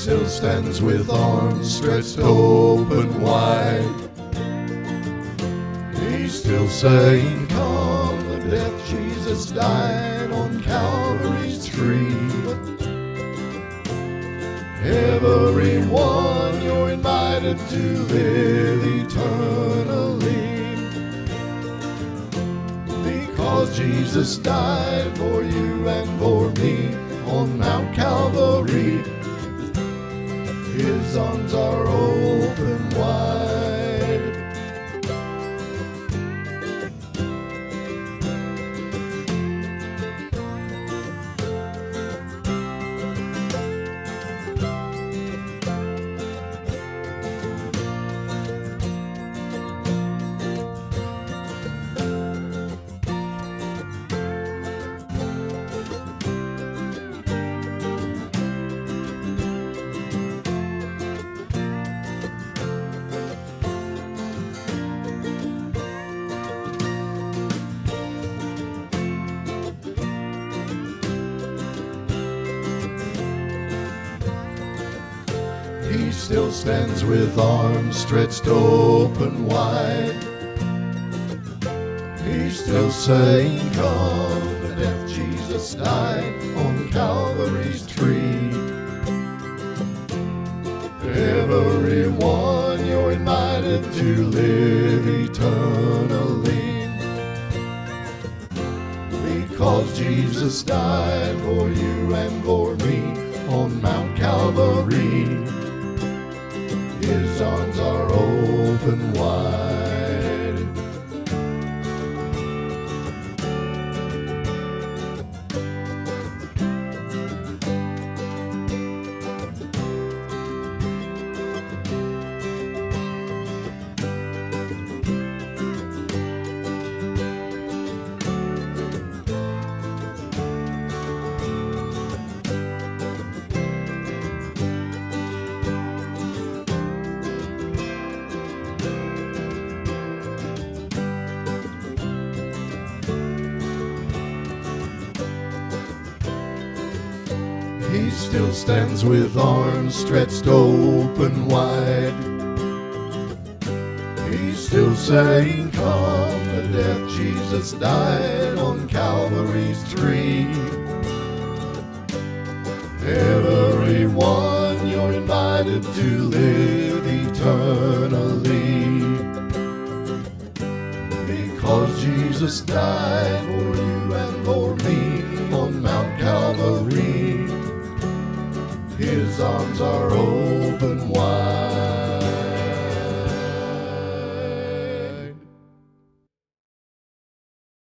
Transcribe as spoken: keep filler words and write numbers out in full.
still stands with arms stretched open wide. He's still saying, come, the death Jesus died on Calvary's tree. Everyone, you're invited to live eternally, because Jesus died for you and for me on Mount Calvary. His arms are open wide. He still stands with arms stretched open wide. He's still saying, come, the death Jesus died on Calvary's tree. Everyone, you're invited to live eternally, because Jesus died for you and for me on Mount Calvary. His arms are open wide. He still stands with arms stretched open wide. He's still saying, come, the death Jesus died on Calvary's tree. Everyone, you're invited to live eternally, because Jesus died for you and for me on Mount Calvary. His arms are open